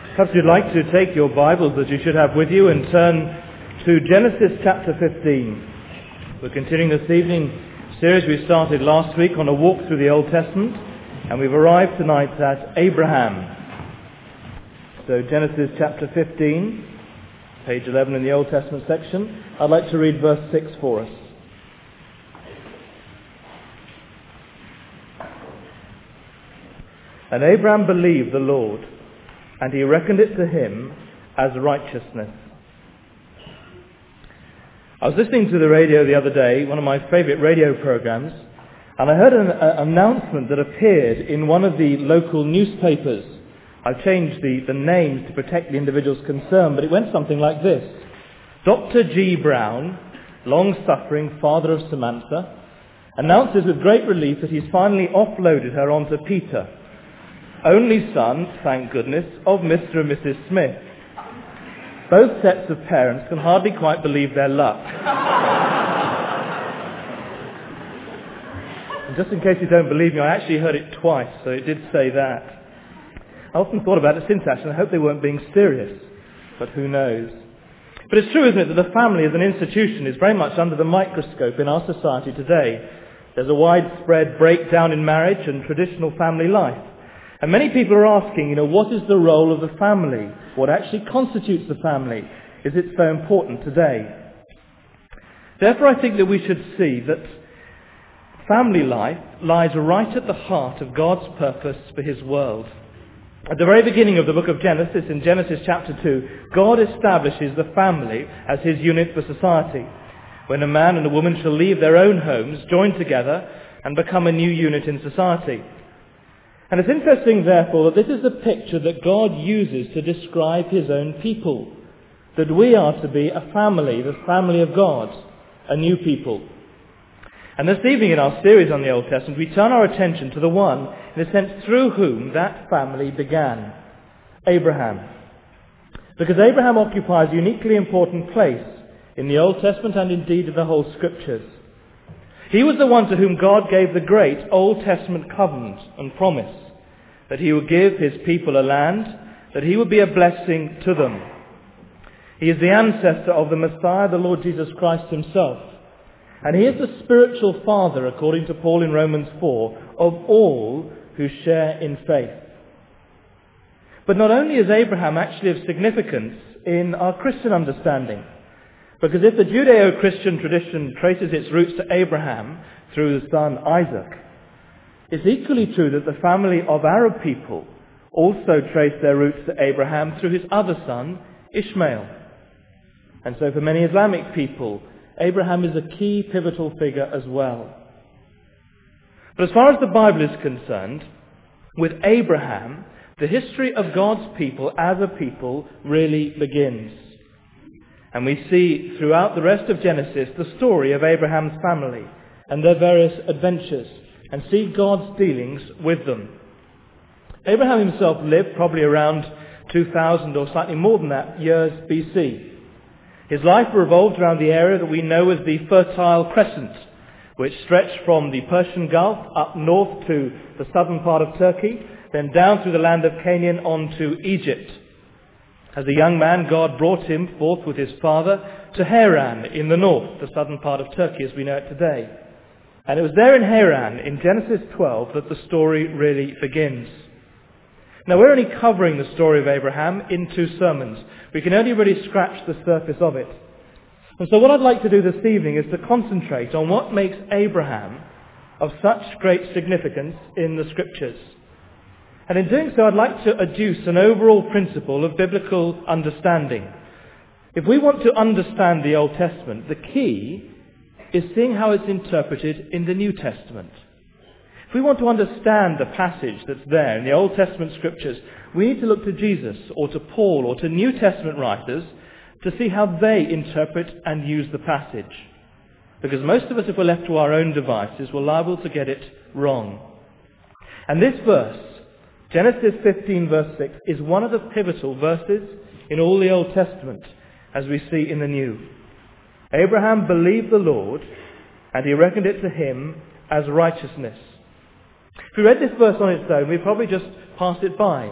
Perhaps you'd like to take your Bibles that you should have with you and turn to Genesis chapter 15. We're continuing this evening series we started last week on a walk through the Old Testament, and we've arrived tonight at Abraham. So Genesis chapter 15, page 11 in the Old Testament section. I'd like to read verse 6 for us. And Abraham believed the Lord, and he reckoned it to him as righteousness. I was listening to the radio the other day, one of my favourite radio programmes, and I heard an announcement that appeared in one of the local newspapers. I've changed the names to protect the individuals concerned, but it went something like this. Dr. G. Brown, long-suffering father of Samantha, announces with great relief that he's finally offloaded her onto Peter, only son, thank goodness, of Mr. and Mrs. Smith. Both sets of parents can hardly quite believe their luck. And just in case you don't believe me, I actually heard it twice, so it did say that. I often thought about it since, actually, and I hope they weren't being serious, but who knows. But it's true, isn't it, that the family as an institution is very much under the microscope in our society today. There's a widespread breakdown in marriage and traditional family life. And many people are asking, what is the role of the family? What actually constitutes the family? Is it so important today? Therefore, I think that we should see that family life lies right at the heart of God's purpose for his world. At the very beginning of the book of Genesis, in Genesis chapter 2, God establishes the family as his unit for society, when a man and a woman shall leave their own homes, join together, and become a new unit in society. And it's interesting, therefore, that this is the picture that God uses to describe his own people. That we are to be a family, the family of God, a new people. And this evening in our series on the Old Testament, we turn our attention to the one, in a sense, through whom that family began. Abraham. Because Abraham occupies a uniquely important place in the Old Testament and indeed in the whole Scriptures. He was the one to whom God gave the great Old Testament covenant and promise that he would give his people a land, that he would be a blessing to them. He is the ancestor of the Messiah, the Lord Jesus Christ himself. And he is the spiritual father, according to Paul in Romans 4, of all who share in faith. But not only is Abraham actually of significance in our Christian understanding, because if the Judeo-Christian tradition traces its roots to Abraham through the son Isaac, it's equally true that the family of Arab people also trace their roots to Abraham through his other son, Ishmael. And so for many Islamic people, Abraham is a key pivotal figure as well. But as far as the Bible is concerned, with Abraham, the history of God's people as a people really begins. And we see throughout the rest of Genesis the story of Abraham's family and their various adventures, and see God's dealings with them. Abraham himself lived probably around 2000 or slightly more than that years BC. His life revolved around the area that we know as the Fertile Crescent, which stretched from the Persian Gulf up north to the southern part of Turkey, then down through the land of Canaan on to Egypt. As a young man, God brought him forth with his father to Haran in the north, the southern part of Turkey as we know it today. And it was there in Haran, in Genesis 12, that the story really begins. Now, we're only covering the story of Abraham in 2 sermons. We can only really scratch the surface of it. And so what I'd like to do this evening is to concentrate on what makes Abraham of such great significance in the Scriptures. And in doing so, I'd like to adduce an overall principle of biblical understanding. If we want to understand the Old Testament, the key is seeing how it's interpreted in the New Testament. If we want to understand the passage that's there in the Old Testament Scriptures, we need to look to Jesus or to Paul or to New Testament writers to see how they interpret and use the passage. Because most of us, if we're left to our own devices, we're liable to get it wrong. And this verse, Genesis 15 verse 6, is one of the pivotal verses in all the Old Testament, as we see in the New. Abraham believed the Lord, and he reckoned it to him as righteousness. If we read this verse on its own, we'd probably just pass it by.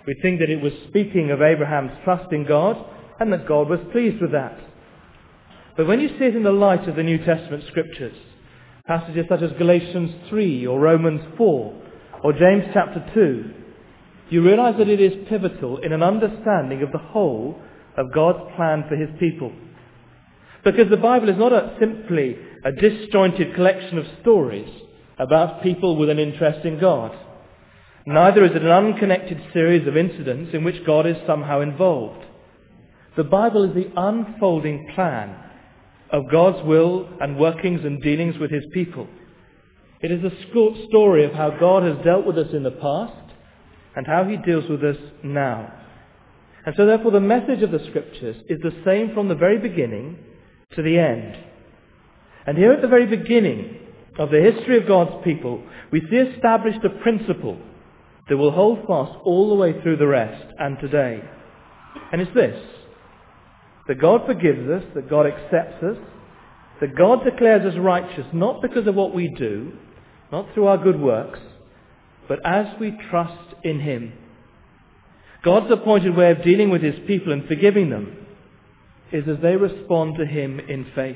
We think that it was speaking of Abraham's trust in God and that God was pleased with that. But when you see it in the light of the New Testament scriptures, passages such as Galatians 3 or Romans 4 or James chapter 2, you realize that it is pivotal in an understanding of the whole of God's plan for his people. Because the Bible is not simply a disjointed collection of stories about people with an interest in God. Neither is it an unconnected series of incidents in which God is somehow involved. The Bible is the unfolding plan of God's will and workings and dealings with his people. It is a story of how God has dealt with us in the past and how he deals with us now. And so therefore the message of the scriptures is the same from the very beginning to the end. And here at the very beginning of the history of God's people, we see established a principle that will hold fast all the way through the rest and today. And it's this: that God forgives us, that God accepts us, that God declares us righteous not because of what we do, not through our good works, but as we trust in him. God's appointed way of dealing with his people and forgiving them is as they respond to him in faith.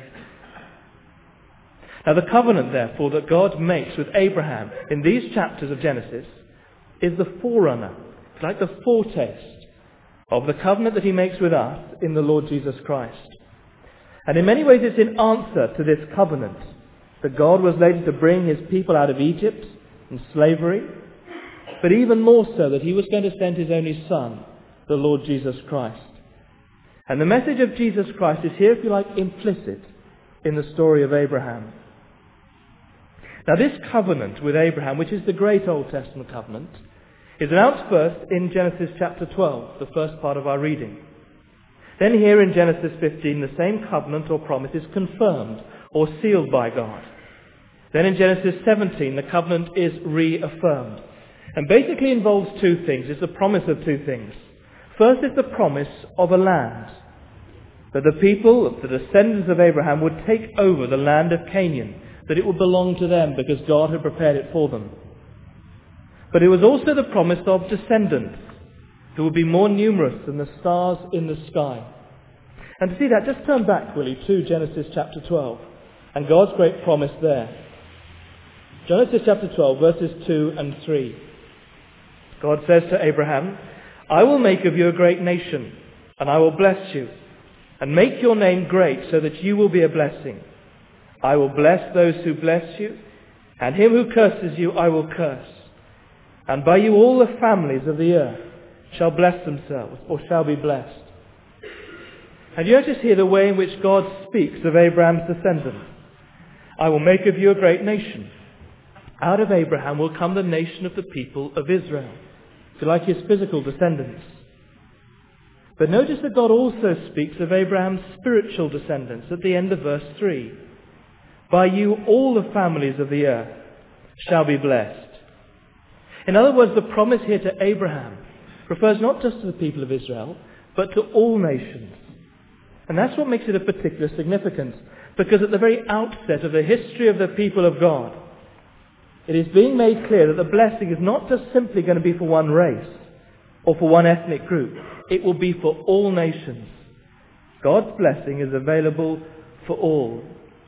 Now the covenant, therefore, that God makes with Abraham in these chapters of Genesis is the forerunner, it's like the foretaste of the covenant that he makes with us in the Lord Jesus Christ. And in many ways it's in answer to this covenant that God was later to bring his people out of Egypt and slavery, but even more so that he was going to send his only Son, the Lord Jesus Christ. And the message of Jesus Christ is here, if you like, implicit in the story of Abraham. Now this covenant with Abraham, which is the great Old Testament covenant, is announced first in Genesis chapter 12, the first part of our reading. Then here in Genesis 15, the same covenant or promise is confirmed or sealed by God. Then in Genesis 17, the covenant is reaffirmed. And basically involves two things. It's the promise of two things. First is the promise of a land. That the people, the descendants of Abraham, would take over the land of Canaan. That it would belong to them because God had prepared it for them. But it was also the promise of descendants who would be more numerous than the stars in the sky. And to see that, just turn back, will you, to Genesis chapter 12 and God's great promise there. Genesis chapter 12, verses 2 and 3. God says to Abraham, "I will make of you a great nation, and I will bless you, and make your name great so that you will be a blessing. I will bless those who bless you, and him who curses you I will curse. And by you all the families of the earth shall bless themselves, or shall be blessed." And you notice here the way in which God speaks of Abraham's descendants. "I will make of you a great nation." Out of Abraham will come the nation of the people of Israel, if you like, his physical descendants. But notice that God also speaks of Abraham's spiritual descendants at the end of verse 3. "By you all the families of the earth shall be blessed." In other words, the promise here to Abraham refers not just to the people of Israel, but to all nations. And that's what makes it of particular significance, because at the very outset of the history of the people of God, it is being made clear that the blessing is not just simply going to be for one race or for one ethnic group. It will be for all nations. God's blessing is available for all.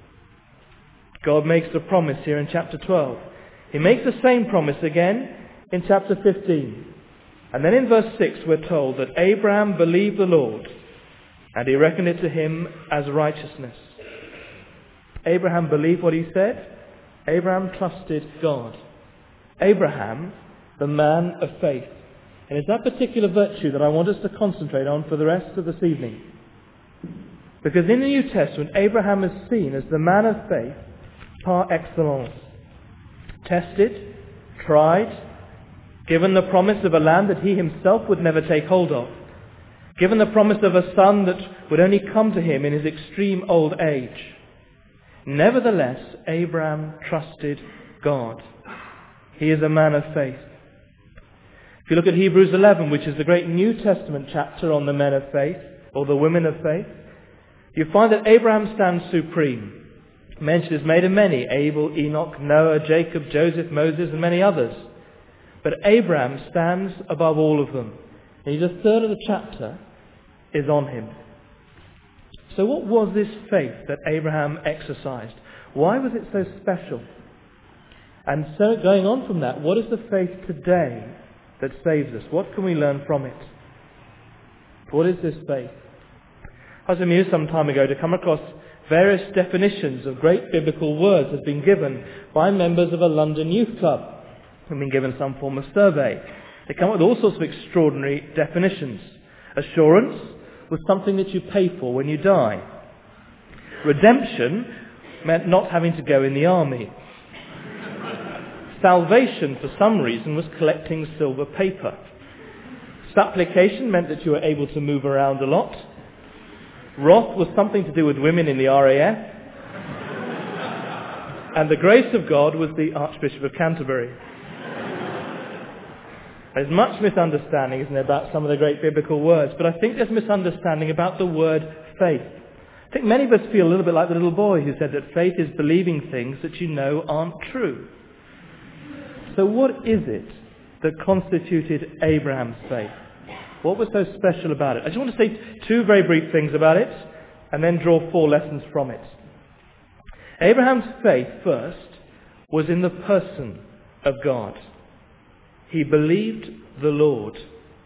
God makes a promise here in chapter 12. He makes the same promise again in chapter 15. And then in verse 6 we're told that Abraham believed the Lord and he reckoned it to him as righteousness. Abraham believed what he said. Abraham trusted God. Abraham, the man of faith. And it's that particular virtue that I want us to concentrate on for the rest of this evening. Because in the New Testament, Abraham is seen as the man of faith par excellence. Tested, tried, given the promise of a land that he himself would never take hold of. Given the promise of a son that would only come to him in his extreme old age. Nevertheless, Abraham trusted God. He is a man of faith. If you look at Hebrews 11, which is the great New Testament chapter on the men of faith, or the women of faith, you find that Abraham stands supreme. Mention is made of many: Abel, Enoch, Noah, Jacob, Joseph, Moses, and many others. But Abraham stands above all of them Indeed, a third of the chapter is on him. So what was this faith that Abraham exercised? Why was it so special? And so going on from that, what is the faith today that saves us? What can we learn from it? What is this faith? I was amused some time ago to come across various definitions of great biblical words that have been given by members of a London youth club. They've been given some form of survey. They come up with all sorts of extraordinary definitions. Assurance was something that you pay for when you die. Redemption meant not having to go in the army. Salvation, for some reason, was collecting silver paper. Supplication meant that you were able to move around a lot. Wrath was something to do with women in the RAF. And the grace of God was the Archbishop of Canterbury. There's much misunderstanding, isn't there, about some of the great biblical words, but I think there's misunderstanding about the word faith. I think many of us feel a little bit like the little boy who said that faith is believing things that you know aren't true. So what is it that constituted Abraham's faith? What was so special about it? I just want to say two very brief things about it and then draw 4 lessons from it. Abraham's faith, first, was in the person of God. He believed the Lord.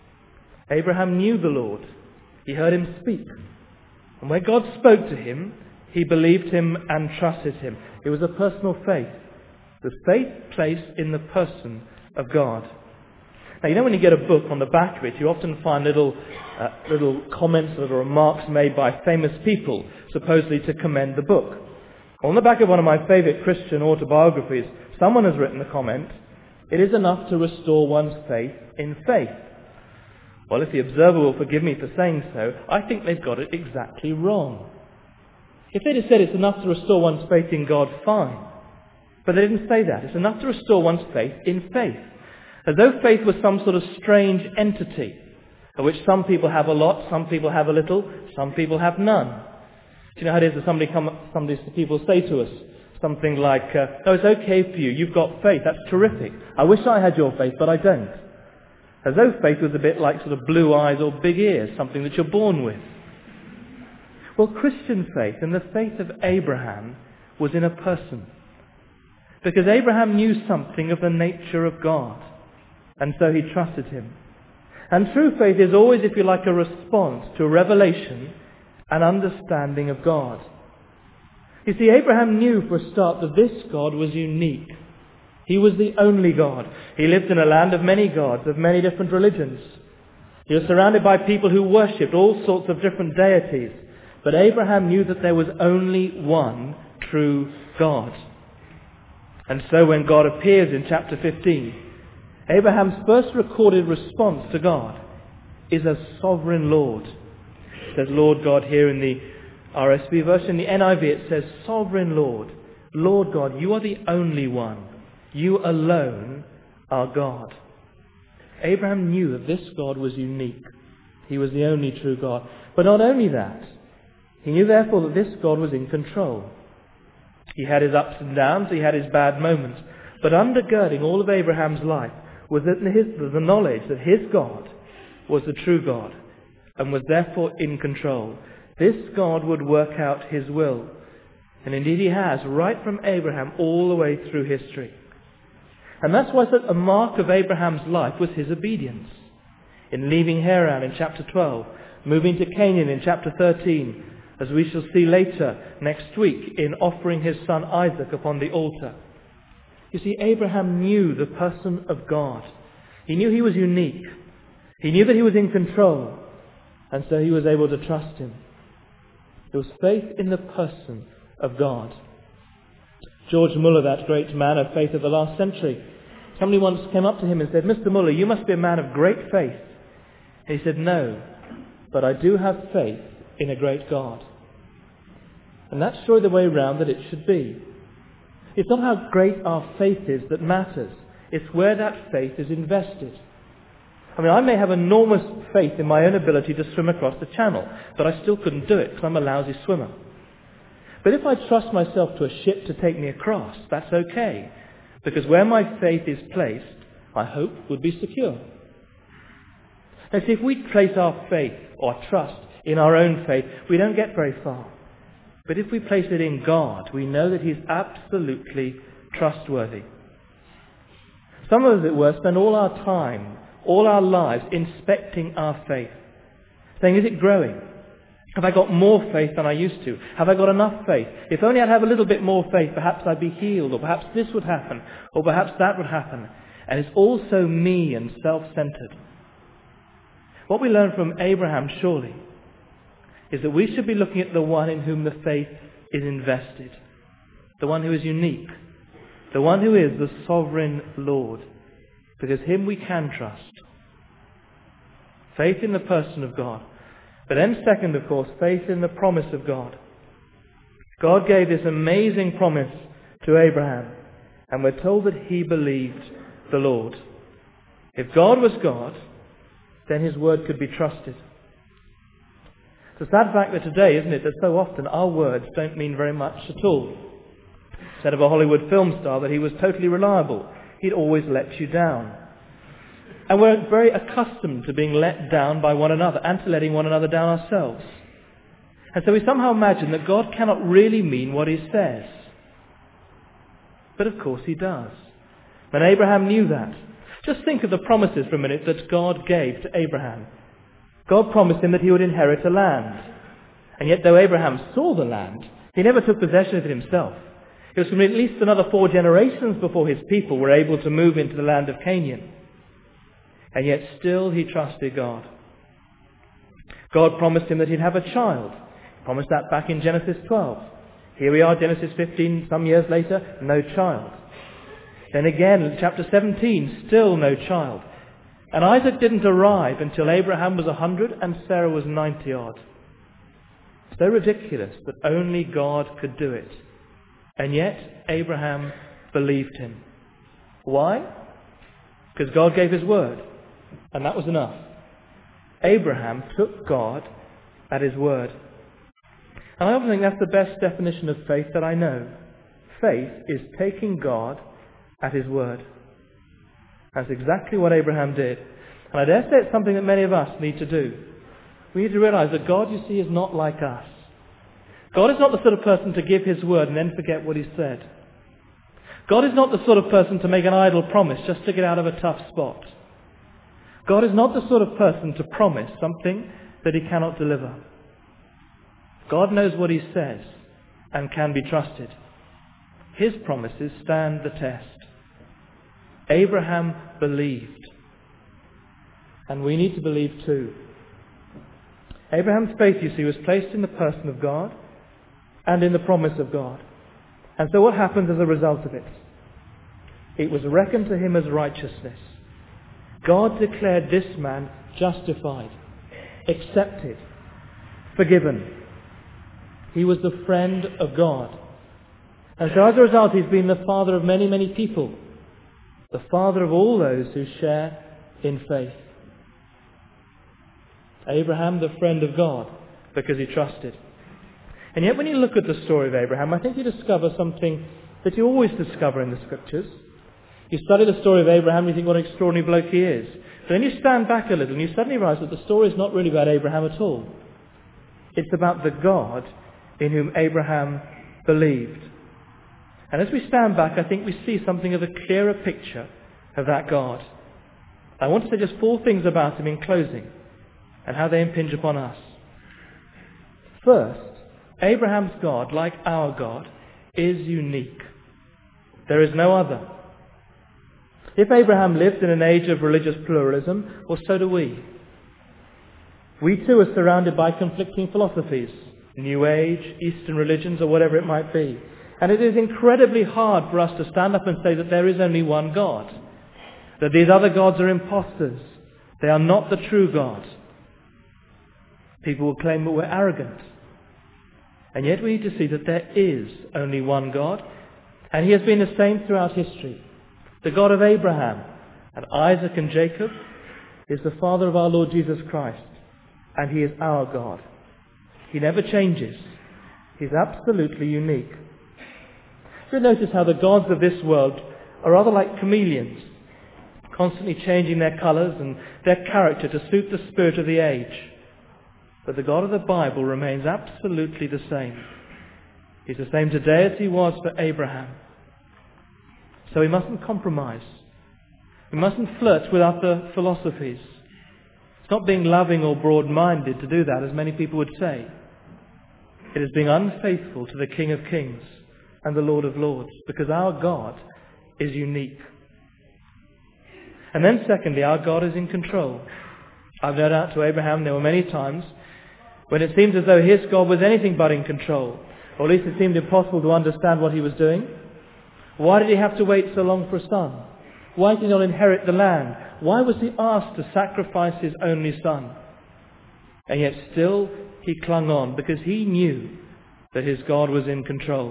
Abraham knew the Lord. He heard him speak. And when God spoke to him, he believed him and trusted him. It was a personal faith. The faith placed in the person of God. Now, you know when you get a book, on the back of it, you often find little comments, little remarks made by famous people, supposedly to commend the book. On the back of one of my favourite Christian autobiographies, someone has written the comment, "It is enough to restore one's faith in faith." Well, if the Observer will forgive me for saying so, I think they've got it exactly wrong. If they'd have said it's enough to restore one's faith in God, fine. But they didn't say that. It's enough to restore one's faith in faith. As though faith was some sort of strange entity, of which some people have a lot, some people have a little, some people have none. Do you know how it is that people say to us something like, "Oh, it's okay for you, you've got faith, that's terrific. I wish I had your faith, but I don't." As though faith was a bit like sort of blue eyes or big ears, something that you're born with. Well, Christian faith and the faith of Abraham was in a person. Because Abraham knew something of the nature of God, and so he trusted him. And true faith is always, if you like, a response to a revelation and understanding of God. You see, Abraham knew for a start that this God was unique. He was the only God. He lived in a land of many gods, of many different religions. He was surrounded by people who worshipped all sorts of different deities. But Abraham knew that there was only one true God. And so when God appears in chapter 15, Abraham's first recorded response to God is as sovereign Lord. It says Lord God here in the RSV version. In the NIV it says Sovereign Lord. Lord God, you are the only one. You alone are God. Abraham knew that this God was unique. He was the only true God. But not only that, he knew therefore that this God was in control. He had his ups and downs, he had his bad moments. But undergirding all of Abraham's life was the knowledge that his God was the true God and was therefore in control. This God would work out his will. And indeed he has, right from Abraham all the way through history. And that's why a mark of Abraham's life was his obedience. In leaving Haran in chapter 12, moving to Canaan in chapter 13, as we shall see later next week in offering his son Isaac upon the altar. You see, Abraham knew the person of God. He knew he was unique. He knew that he was in control. And so he was able to trust him. There was faith in the person of God. George Muller, that great man of faith of the last century, somebody once came up to him and said, "Mr. Muller, you must be a man of great faith." And he said, "No, but I do have faith in a great God." And that's surely the way round that it should be. It's not how great our faith is that matters. It's where that faith is invested. I mean, I may have enormous faith in my own ability to swim across the channel, but I still couldn't do it because I'm a lousy swimmer. But if I trust myself to a ship to take me across, that's okay. Because where my faith is placed, I hope, would be secure. Now see, if we place our faith or trust in our own faith, we don't get very far. But if we place it in God, we know that He's absolutely trustworthy. Some of us at work spend all our time, all our lives inspecting our faith, saying, is it growing? Have I got more faith than I used to? Have I got enough faith? If only I'd have a little bit more faith, perhaps I'd be healed, or perhaps this would happen, or perhaps that would happen. And it's all so me and self-centered. What we learn from Abraham, surely, is that we should be looking at the one in whom the faith is invested, the one who is unique, the one who is the sovereign Lord, because Him we can trust. Faith in the person of God. But then second, of course, faith in the promise of God. God gave this amazing promise to Abraham, and we're told that he believed the Lord. If God was God, then His word could be trusted. It's a sad fact that today, isn't it, that so often our words don't mean very much at all. Said of a Hollywood film star that he was totally reliable. He'd always let you down. And we're very accustomed to being let down by one another and to letting one another down ourselves. And so we somehow imagine that God cannot really mean what He says. But of course He does. And Abraham knew that. Just think of the promises for a minute that God gave to Abraham. God promised him that he would inherit a land. And yet though Abraham saw the land, he never took possession of it himself. It was from at least another 4 generations before his people were able to move into the land of Canaan. And yet still he trusted God. God promised him that he'd have a child. He promised that back in Genesis 12. Here we are, Genesis 15, some years later, no child. Then again, chapter 17, still no child. And Isaac didn't arrive until Abraham was 100 and Sarah was 90 odd. So ridiculous that only God could do it. And yet Abraham believed Him. Why? Because God gave His word. And that was enough. Abraham took God at His word. And I often think that's the best definition of faith that I know. Faith is taking God at His word. That's exactly what Abraham did. And I dare say it's something that many of us need to do. We need to realize that God, you see, is not like us. God is not the sort of person to give His word and then forget what He said. God is not the sort of person to make an idle promise just to get out of a tough spot. God is not the sort of person to promise something that He cannot deliver. God knows what He says and can be trusted. His promises stand the test. Abraham believed. And we need to believe too. Abraham's faith, you see, was placed in the person of God and in the promise of God. And so what happened as a result of it? It was reckoned to him as righteousness. God declared this man justified, accepted, forgiven. He was the friend of God. And so as a result, he's been the father of many, many people. The father of all those who share in faith. Abraham, the friend of God, because he trusted. And yet when you look at the story of Abraham, I think you discover something that you always discover in the Scriptures. You study the story of Abraham, you think what an extraordinary bloke he is. But then you stand back a little and you suddenly realize that the story is not really about Abraham at all. It's about the God in whom Abraham believed. And as we stand back, I think we see something of a clearer picture of that God. I want to say just 4 things about him in closing and how they impinge upon us. First, Abraham's God, like our God, is unique. There is no other. If Abraham lived in an age of religious pluralism, well, so do we. We too are surrounded by conflicting philosophies, New Age, Eastern religions, or whatever it might be. And it is incredibly hard for us to stand up and say that there is only one God. That these other gods are imposters. They are not the true God. People will claim that we're arrogant. And yet we need to see that there is only one God. And He has been the same throughout history. The God of Abraham and Isaac and Jacob is the Father of our Lord Jesus Christ. And He is our God. He never changes. He's absolutely unique. You notice how the gods of this world are rather like chameleons. constantly changing their colours and their character to suit the spirit of the age. But the God of the Bible remains absolutely the same. He's the same today as he was for Abraham. So we mustn't compromise. We mustn't flirt with other philosophies. It's not being loving or broad-minded to do that, as many people would say. It is being unfaithful to the King of Kings and the Lord of Lords, because our God is unique. And then secondly, our God is in control. I've no doubt to Abraham there were many times when it seemed as though his God was anything but in control, or at least it seemed impossible to understand what he was doing. Why did he have to wait so long for a son? Why did he not inherit the land? Why was he asked to sacrifice his only son? And yet still he clung on, because he knew that his God was in control.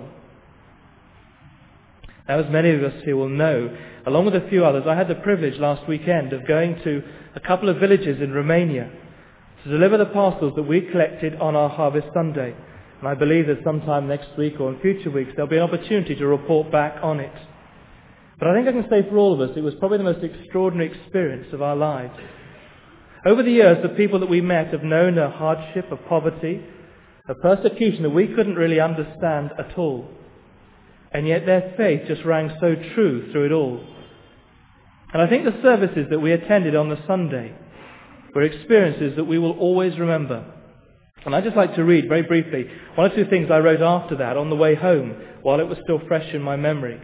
Now, as many of us here will know, along with a few others, I had the privilege last weekend of going to a couple of villages in Romania to deliver the parcels that we collected on our Harvest Sunday. And I believe that sometime next week or in future weeks there'll be an opportunity to report back on it. But I think I can say for all of us, it was probably the most extraordinary experience of our lives. Over the years, the people that we met have known a hardship, a poverty, a persecution that we couldn't really understand at all. And yet their faith just rang so true through it all. And I think the services that we attended on the Sunday were experiences that we will always remember. And I'd just like to read very briefly one or two things I wrote after that on the way home while it was still fresh in my memory.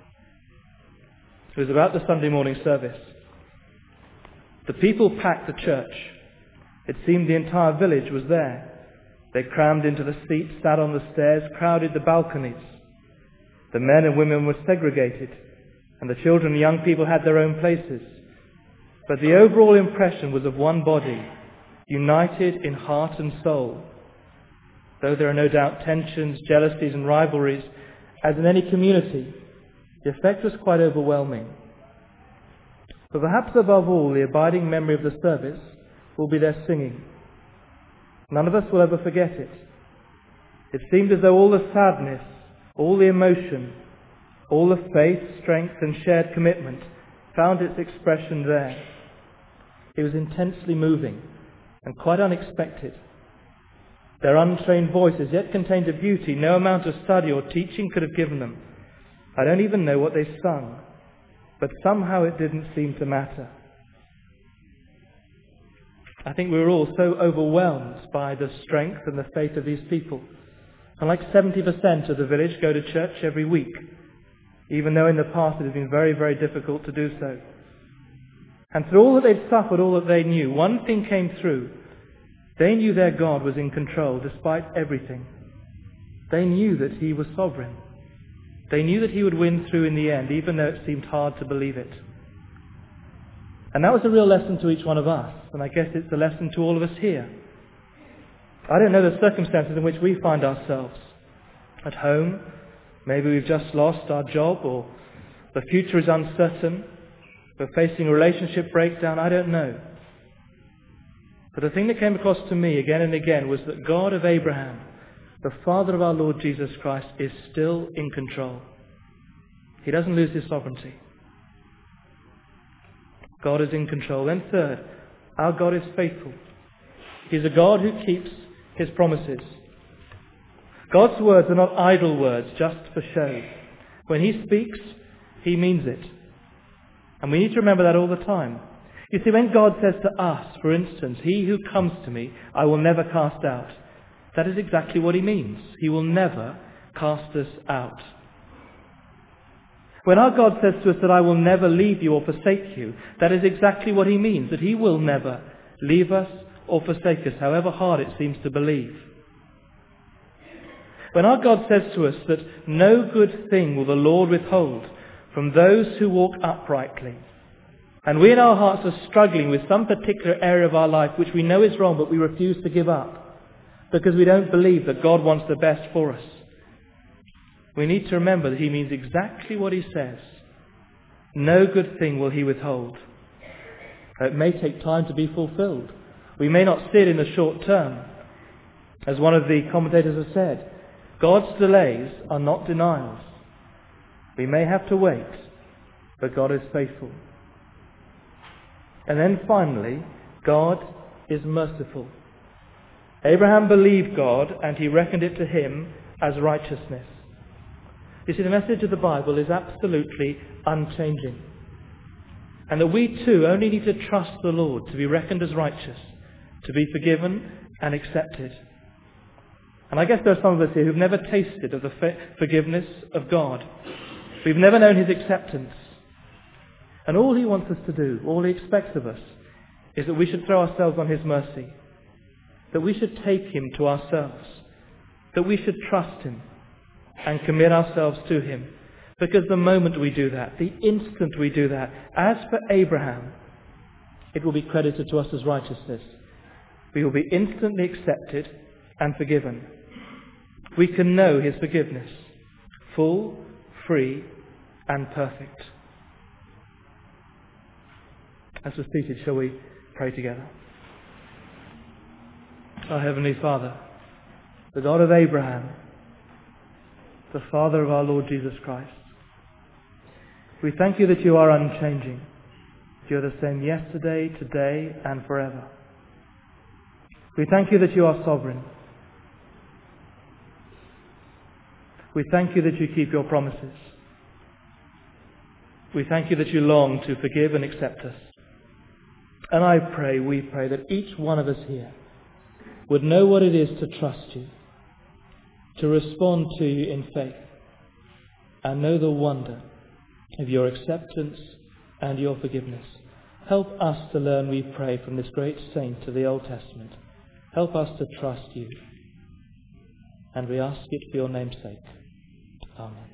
It was about the Sunday morning service. The people packed the church. It seemed the entire village was there. They crammed into the seats, sat on the stairs, crowded the balconies. The men and women were segregated, and the children and young people had their own places. But the overall impression was of one body, united in heart and soul. Though there are no doubt tensions, jealousies and rivalries, as in any community, the effect was quite overwhelming. But perhaps above all, the abiding memory of the service will be their singing. None of us will ever forget it. It seemed as though all the sadness, all the emotion, all the faith, strength and shared commitment found its expression there. It was intensely moving and quite unexpected. Their untrained voices yet contained a beauty no amount of study or teaching could have given them. I don't even know what they sung, but somehow it didn't seem to matter. I think we were all so overwhelmed by the strength and the faith of these people. And like 70% of the village go to church every week, even though in the past it has been very, very difficult to do so. And through all that they'd suffered, all that they knew, one thing came through. They knew their God was in control despite everything. They knew that he was sovereign. They knew that he would win through in the end, even though it seemed hard to believe it. And that was a real lesson to each one of us, and I guess it's a lesson to all of us here. I don't know the circumstances in which we find ourselves. At home, maybe we've just lost our job, or the future is uncertain, we're facing a relationship breakdown, I don't know. But the thing that came across to me again and again was that God of Abraham, the Father of our Lord Jesus Christ, is still in control. He doesn't lose his sovereignty. God is in control. Then third, our God is faithful. He's a God who keeps his promises. God's words are not idle words just for show. When he speaks, he means it. And we need to remember that all the time. You see, when God says to us, for instance, "He who comes to me, I will never cast out," that is exactly what he means. He will never cast us out. When our God says to us that "I will never leave you or forsake you," that is exactly what he means, that he will never leave us or forsake us, however hard it seems to believe. When our God says to us that "no good thing will the Lord withhold from those who walk uprightly," and we in our hearts are struggling with some particular area of our life which we know is wrong but we refuse to give up because we don't believe that God wants the best for us, we need to remember that he means exactly what he says. No good thing will he withhold. It may take time to be fulfilled. We may not see it in the short term. As one of the commentators has said, God's delays are not denials. We may have to wait, but God is faithful. And then finally, God is merciful. Abraham believed God, and he reckoned it to him as righteousness. You see, the message of the Bible is absolutely unchanging. And that we too only need to trust the Lord to be reckoned as righteous, to be forgiven and accepted. And I guess there are some of us here who've never tasted of the forgiveness of God. We've never known his acceptance. And all he wants us to do, all he expects of us, is that we should throw ourselves on his mercy, that we should take him to ourselves, that we should trust him and commit ourselves to him. Because the moment we do that, the instant we do that, as for Abraham, it will be credited to us as righteousness. We will be instantly accepted and forgiven. We can know his forgiveness, full, free, and perfect. As we're seated, shall we pray together? Our Heavenly Father, the God of Abraham, the Father of our Lord Jesus Christ, we thank you that you are unchanging. You are the same yesterday, today, and forever. We thank you that you are sovereign. We thank you that you keep your promises. We thank you that you long to forgive and accept us. And we pray that each one of us here would know what it is to trust you, to respond to you in faith, and know the wonder of your acceptance and your forgiveness. Help us to learn, we pray, from this great saint of the Old Testament. Help us to trust you. And we ask it for your name's sake. Amen.